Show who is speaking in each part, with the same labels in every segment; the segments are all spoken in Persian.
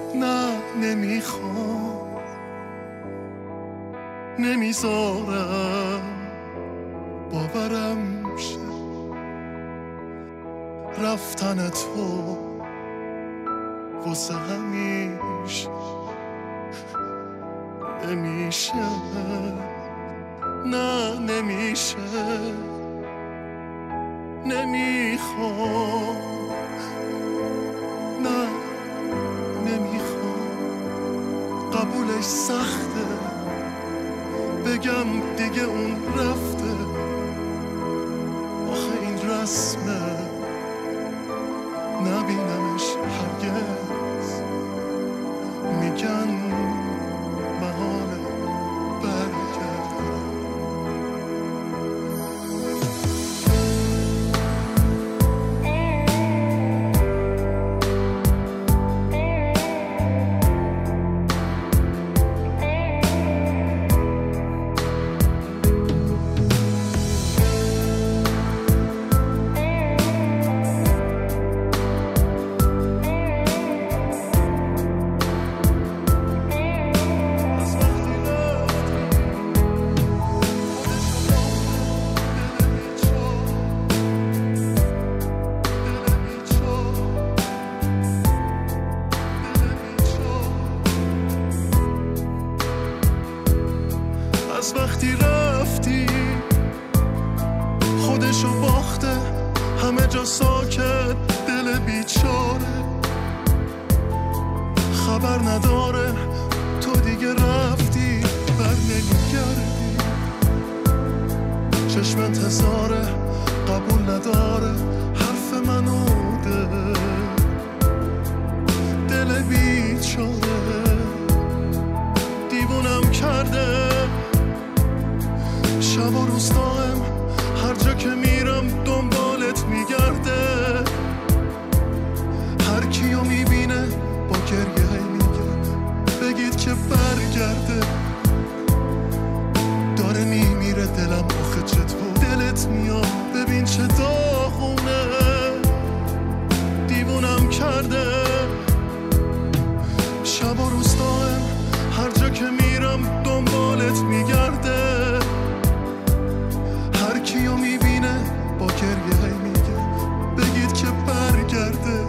Speaker 1: نه نمیخوام، نمیذارم باورم شه رفتن تو واسه همیشه نمیشه، نه نمیشه، نمیخوام، نه نمیخوام، قبولش سخته بگم دیگه اون رفته، آخه این رسمه نبینمش هرگز، میگن محاله برگرده. از وقتی رفتی خودشو باخته، همه جا ساکت، دل بیچاره خبر نداره تو دیگه رفتی، بر نمیگردی، چشم انتظاره قبول نداره حرف منو دل بیچاره دیوونم کرده، شب و روز دائم هر جا که میرم دنبالت میگرده، هر کیو میبینه با گریه میگه بگید که برگرده، داره میمیره دلم آخه چطور دلت میاد ببین چه داغونه، دیوونم کرده، شب و روز دائم هر جا که میرم دنبالت میگرده، هر کیو میبینه با گریه میگه بگید که برگرده،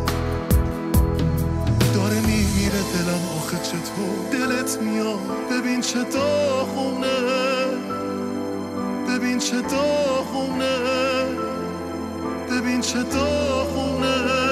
Speaker 1: داره میمیره دلم آخه چطور دلت میاد ببین چه داغونه، ببین چه داغونه، ببین چه داغونه.